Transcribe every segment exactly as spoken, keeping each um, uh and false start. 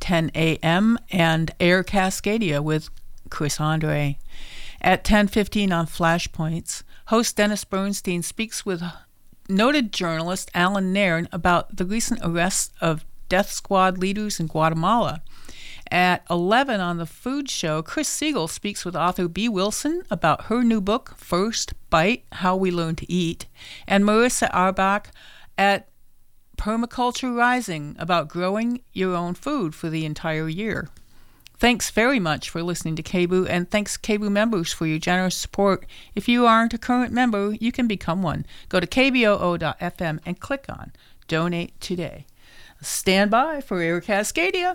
ten a.m. and Air Cascadia with Chris Andre. At ten fifteen on Flashpoints, host Dennis Bernstein speaks with noted journalist Alan Nairn about the recent arrest of death squad leaders in Guatemala. At eleven on The Food Show, Chris Siegel speaks with author Bee Wilson about her new book, First Bite, How We Learn to Eat, and Marissa Arbach at Permaculture Rising about growing your own food for the entire year. Thanks very much for listening to K B O O, and thanks K B O O members for your generous support. If you aren't a current member, you can become one. Go to k b o o dot f m and click on Donate Today. Stand by for Air Cascadia.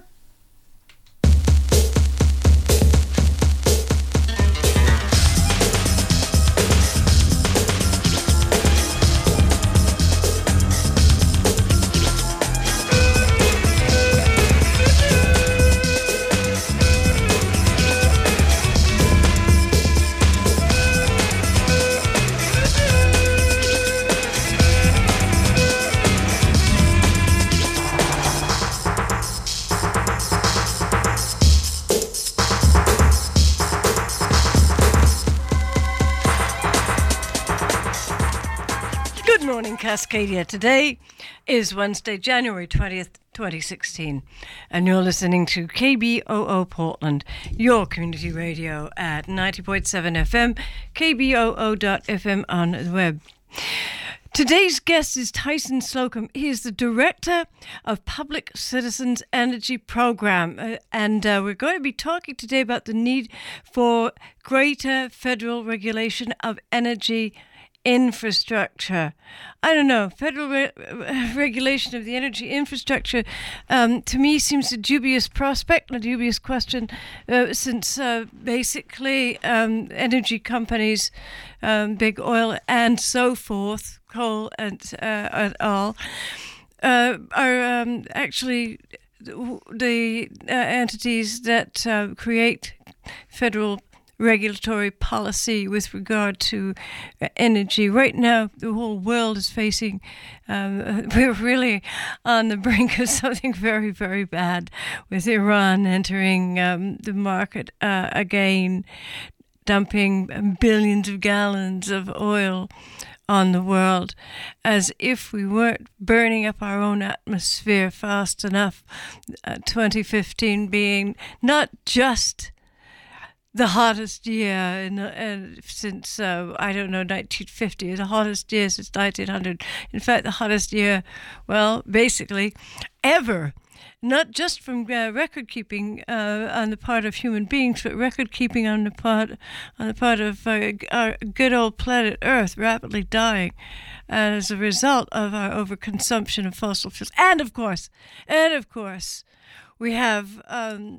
Cascadia. Today is Wednesday, January twentieth, twenty sixteen, and you're listening to K B O O Portland, your community radio at ninety point seven F M, k b o o dot f m on the web. Today's guest is Tyson Slocum. He is the Director of Public Citizens Energy Program, uh, and uh, we're going to be talking today about the need for greater federal regulation of energy infrastructure. I don't know, federal re- regulation of the energy infrastructure um, to me seems a dubious prospect, a dubious question, uh, since uh, basically um, energy companies, um, big oil and so forth, coal and uh, and all, uh, are um, actually the uh, entities that uh, create federal regulatory policy with regard to uh, energy. Right now, the whole world is facing, um, we're really on the brink of something very, very bad, with Iran entering um, the market uh, again, dumping billions of gallons of oil on the world, as if we weren't burning up our own atmosphere fast enough. Uh, twenty fifteen being not just the hottest year in, uh, since, uh, I don't know, nineteen fifty, the hottest year since nineteen hundred. In fact, the hottest year, well, basically, ever. Not just from uh, record keeping uh, on the part of human beings, but record keeping on the part on the part of uh, our good old planet Earth, rapidly dying as a result of our overconsumption of fossil fuels. And of course, and of course, we have um,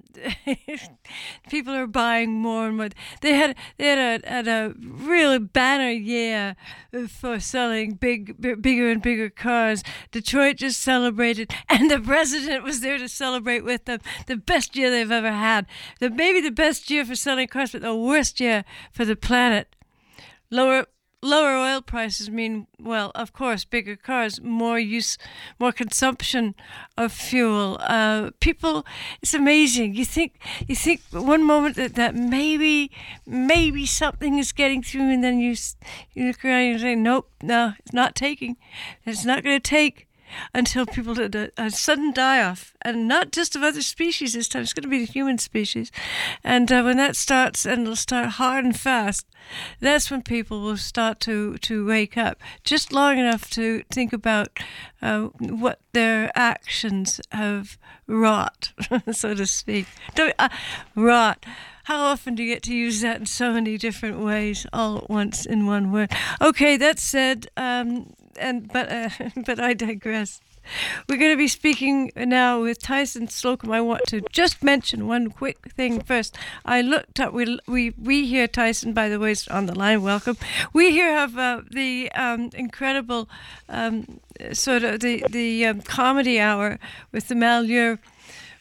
people are buying more and more. They had they had a, had a really banner year for selling big, b- bigger and bigger cars. Detroit just celebrated, and the president was there to celebrate with them. The best year they've ever had. The maybe the best year for selling cars, but the worst year for the planet. Lower. Lower oil prices mean, well, of course, bigger cars, more use, more consumption of fuel. Uh, people, it's amazing. You think, you think one moment that, that maybe, maybe something is getting through, and then you, you look around and you say, nope, no, it's not taking. It's not going to take until people did a, a sudden die-off, and not just of other species this time. It's going to be the human species. And uh, when that starts, and it'll start hard and fast, that's when people will start to, to wake up, just long enough to think about uh, what their actions have wrought, so to speak. Don't, uh, wrought. How often do you get to use that in so many different ways, all at once in one word? Okay, that said, um, and but uh, but I digress. We're going to be speaking now with Tyson Slocum. I want to just mention one quick thing first. I looked up, we we, we here, Tyson, by the way, is on the line, welcome. We here have uh, the um, incredible um, sort of the, the um, comedy hour with the Malheur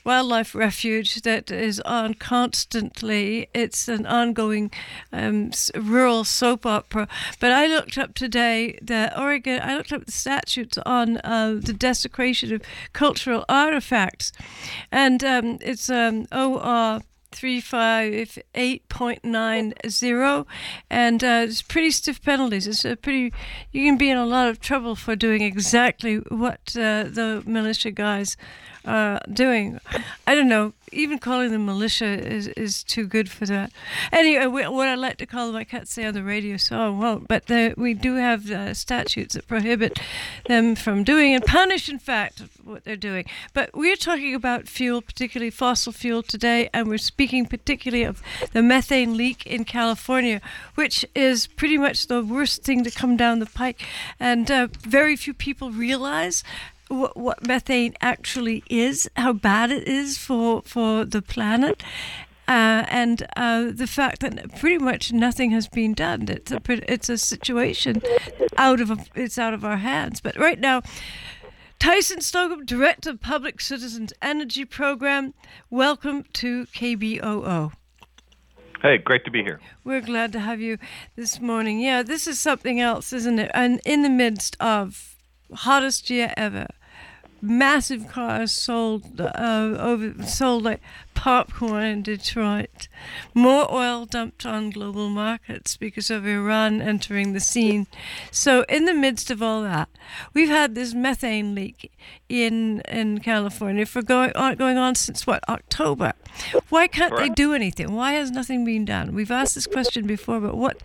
wildlife refuge that is on constantly. It's an ongoing um, rural soap opera. But I looked up today the Oregon. I looked up the statutes on uh, the desecration of cultural artifacts, and um, it's um, O R three five eight point nine zero, and uh, it's pretty stiff penalties. It's a pretty, you can be in a lot of trouble for doing exactly what uh, the militia guys are doing. I don't know, even calling them militia is, is too good for that. Anyway, what I like to call them, I can't say on the radio, so I won't, but the, we do have uh, statutes that prohibit them from doing and punish, in fact, what they're doing. But we're talking about fuel, particularly fossil fuel today, and we're speaking particularly of the methane leak in California, which is pretty much the worst thing to come down the pike. And uh, very few people realize What, what methane actually is, how bad it is for for the planet, uh, and uh, the fact that pretty much nothing has been done. It's a it's a situation out of a, it's out of our hands. But right now, Tyson Stogum, Director of Public Citizens Energy Program, welcome to K B O O. Hey, great to be here. We're glad to have you this morning. Yeah, this is something else, isn't it? And in the midst of hottest year ever, massive cars sold uh, over sold like popcorn in Detroit, more oil dumped on global markets because of Iran entering the scene. So in the midst of all that, we've had this methane leak in in California for going on going on since what, October. Why can't Correct. they do anything? Why has nothing been done? We've asked this question before, but what?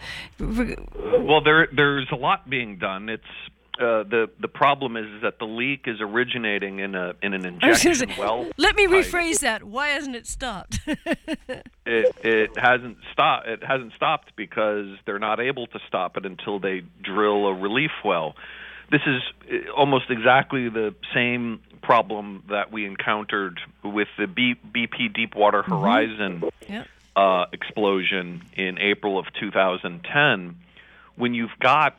Well, there there's a lot being done. It's Uh, the the problem is, is that the leak is originating in a in an injection say, well. Let me pipe. rephrase that. Why hasn't it stopped? it it hasn't stopped. It hasn't stopped because they're not able to stop it until they drill a relief well. This is almost exactly the same problem that we encountered with the B, BP Deepwater Horizon mm-hmm. yep. uh, explosion in April of two thousand ten. When you've got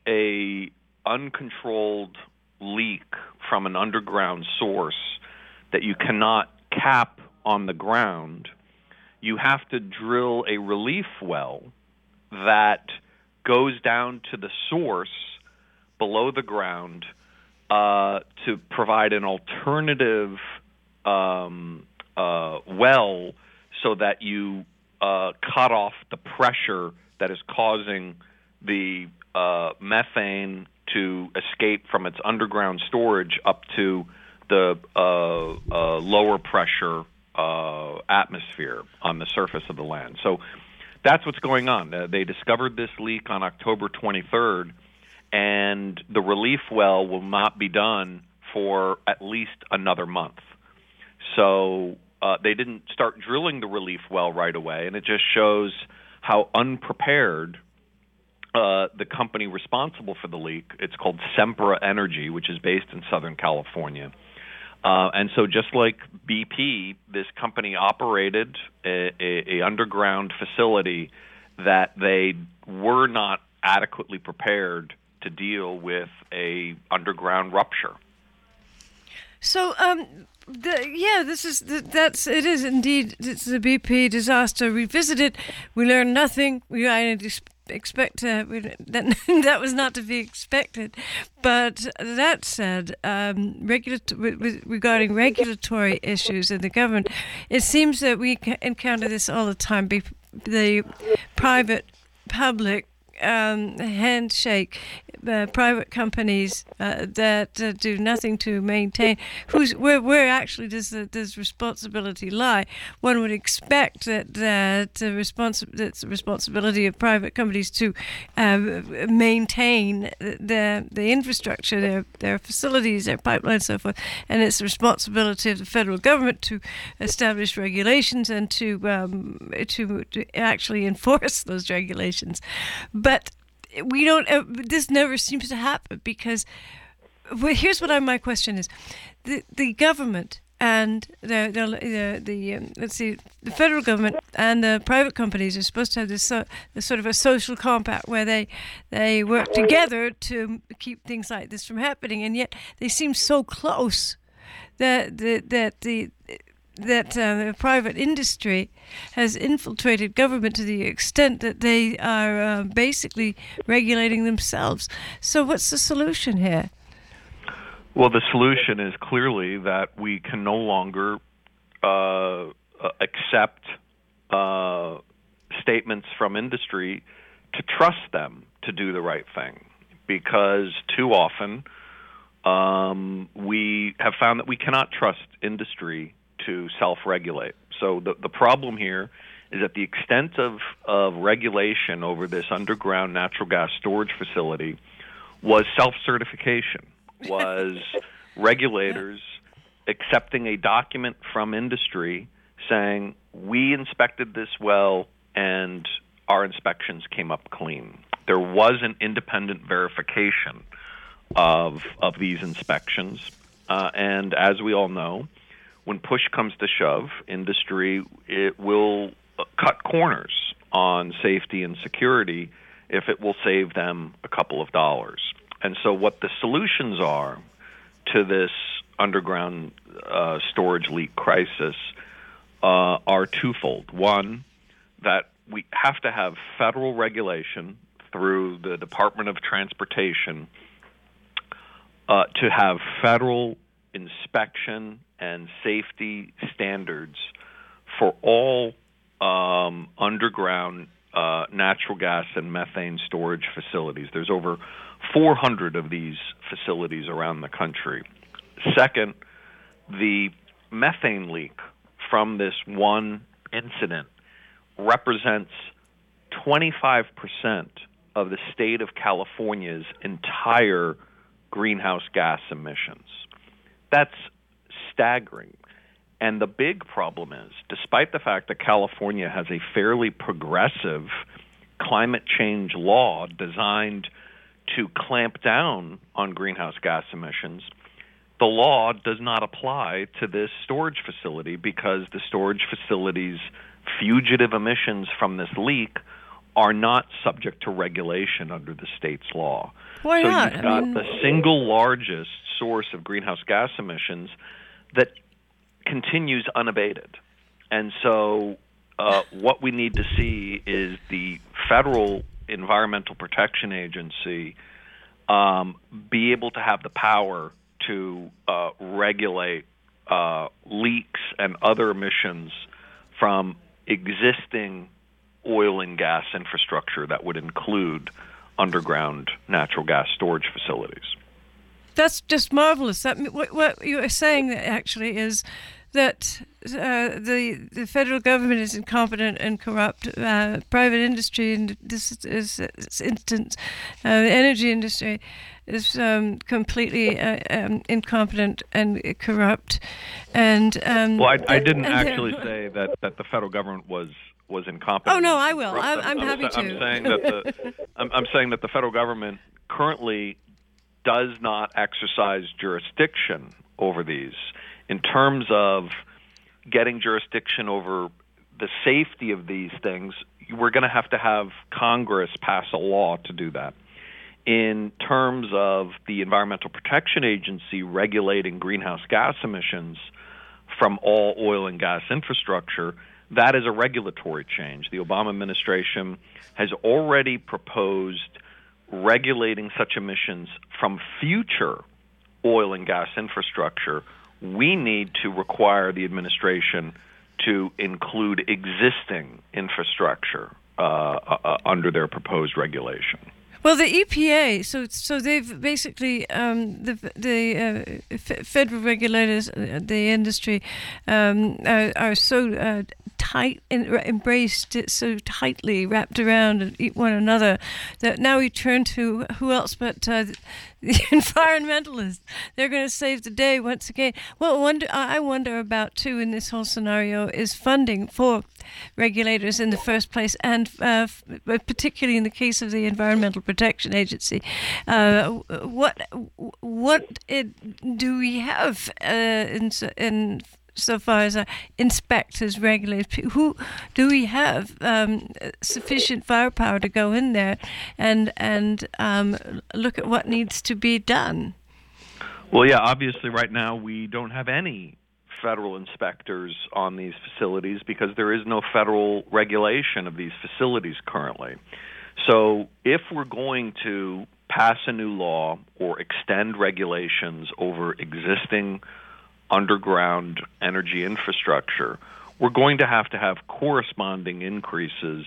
a uncontrolled leak from an underground source that you cannot cap on the ground, you have to drill a relief well that goes down to the source below the ground uh, to provide an alternative um, uh, well so that you uh, cut off the pressure that is causing the uh, methane to escape from its underground storage up to the uh, uh, lower pressure uh, atmosphere on the surface of the land. So that's what's going on. Uh, they discovered this leak on October twenty-third, and the relief well will not be done for at least another month. So uh, they didn't start drilling the relief well right away, and it just shows how unprepared Uh, the company responsible for the leak, it's called Sempra Energy, which is based in Southern California. Uh, and so just like B P, this company operated a, a, a underground facility that they were not adequately prepared to deal with a underground rupture. So, um, the, yeah, this is the, that's it is indeed it's the B P disaster revisited. We learned nothing. We I expect uh, we, that that was not to be expected. But that said, um, regulat- regarding regulatory issues in the government, it seems that we encounter this all the time. Be, the private public um, handshake. Uh, private companies uh, that uh, do nothing to maintain. Who's where? Where actually does the does responsibility lie? One would expect that that the responsi- that's the responsibility of private companies to uh, maintain the the infrastructure, their their facilities, their pipelines, so forth, and it's the responsibility of the federal government to establish regulations and to um, to, to actually enforce those regulations, but we don't. Uh, this never seems to happen because. Well, here's what I, my question is: the the government and the the the, the um, let's see, the federal government and the private companies are supposed to have this, uh, this sort of a social compact where they they work together to keep things like this from happening, and yet they seem so close that that that the that uh, private industry has infiltrated government to the extent that they are uh, basically regulating themselves. So what's the solution here? Well, the solution is clearly that we can no longer uh, accept uh, statements from industry to trust them to do the right thing, because too often um, we have found that we cannot trust industry to self-regulate. So the, the problem here is that the extent of, of regulation over this underground natural gas storage facility was self-certification, was regulators accepting a document from industry saying, we inspected this well and our inspections came up clean. There was an independent verification of of these inspections. Uh, and as we all know, when push comes to shove, industry it will cut corners on safety and security if it will save them a couple of dollars. And so what the solutions are to this underground uh, storage leak crisis uh, are twofold. One, that we have to have federal regulation through the Department of Transportation uh, to have federal inspection and safety standards for all um, underground uh, natural gas and methane storage facilities. There's over four hundred of these facilities around the country. Second, the methane leak from this one incident represents twenty-five percent of the state of California's entire greenhouse gas emissions. That's staggering. And the big problem is, despite the fact that California has a fairly progressive climate change law designed to clamp down on greenhouse gas emissions, the law does not apply to this storage facility because the storage facility's fugitive emissions from this leak are not subject to regulation under the state's law. Why so not? you've got I mean... the single largest source of greenhouse gas emissions that continues unabated. And so uh, what we need to see is the federal Environmental Protection Agency um, be able to have the power to uh, regulate uh, leaks and other emissions from existing oil and gas infrastructure that would include underground natural gas storage facilities. That's just marvelous. That what, what you are saying actually is that uh, the the federal government is incompetent and corrupt. Uh, private industry, in this is, this instance, uh, the energy industry, is um, completely uh, um, incompetent and corrupt. And um, well, I, I didn't and, actually and, say that, that the federal government was. was incompetent. Oh no, I will. I'm, I'm, I'm happy I'm, to. I'm saying that the I'm, I'm saying that the federal government currently does not exercise jurisdiction over these in terms of getting jurisdiction over the safety of these things. We're going to have to have Congress pass a law to do that. In terms of the Environmental Protection Agency regulating greenhouse gas emissions from all oil and gas infrastructure, that is a regulatory change. The Obama administration has already proposed regulating such emissions from future oil and gas infrastructure. We need to require the administration to include existing infrastructure uh, uh, under their proposed regulation. Well, the E P A, so so they've basically um, the the uh, f- federal regulators, uh, the industry, um, are, are so uh, tight, in, embraced it so tightly, wrapped around one another, that now we turn to who else but uh, the environmentalists. They're going to save the day once again. Well, wonder, I wonder about too in this whole scenario is funding for regulators in the first place, and uh, particularly in the case of the Environmental Protection Agency. Uh, what what it, do we have uh, in, in so far as uh, inspectors, regulators? Who do we have um, sufficient firepower to go in there and and um, look at what needs to be done? Well, yeah, obviously right now we don't have any federal inspectors on these facilities because there is no federal regulation of these facilities currently. So if we're going to pass a new law or extend regulations over existing underground energy infrastructure, we're going to have to have corresponding increases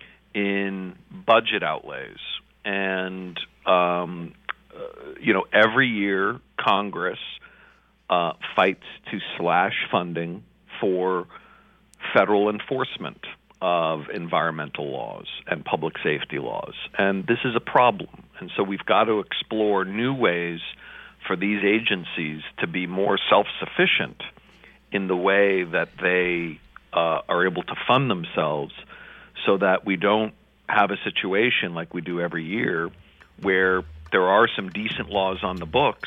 in budget outlays. And, um, uh, you know, every year Congress uh, fights to slash funding for federal enforcement of environmental laws and public safety laws. And this is a problem. And so we've got to explore new ways for these agencies to be more self-sufficient in the way that they uh, are able to fund themselves, so that we don't have a situation like we do every year where there are some decent laws on the books,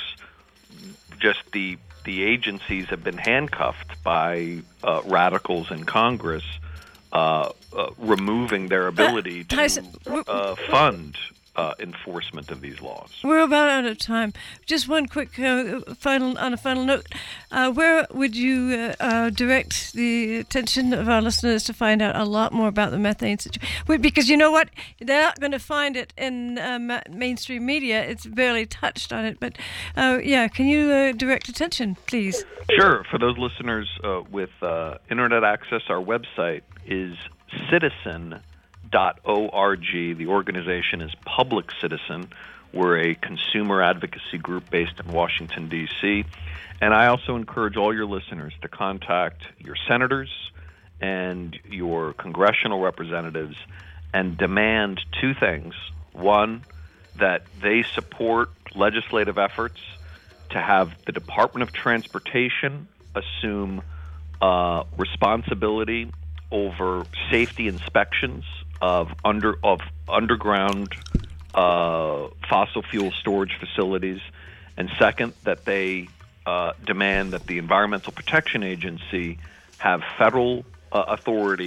just the the agencies have been handcuffed by uh, radicals in Congress, uh, uh, removing their ability uh, Tyson, to uh, fund Uh, enforcement of these laws. We're about out of time. Just one quick uh, final, on a final note, uh, where would you uh, uh, direct the attention of our listeners to find out a lot more about the methane situation? Because you know what, they're not going to find it in um, mainstream media. It's barely touched on it. But uh, yeah, can you uh, direct attention, please? Sure. For those listeners uh, with uh, internet access, our website is citizen dot org. The organization is Public Citizen. We're a consumer advocacy group based in Washington, D C And I also encourage all your listeners to contact your senators and your congressional representatives and demand two things. One, that they support legislative efforts to have the Department of Transportation assume uh, responsibility over safety inspections of under of underground uh, fossil fuel storage facilities, and second, that they uh, demand that the Environmental Protection Agency have federal uh, authority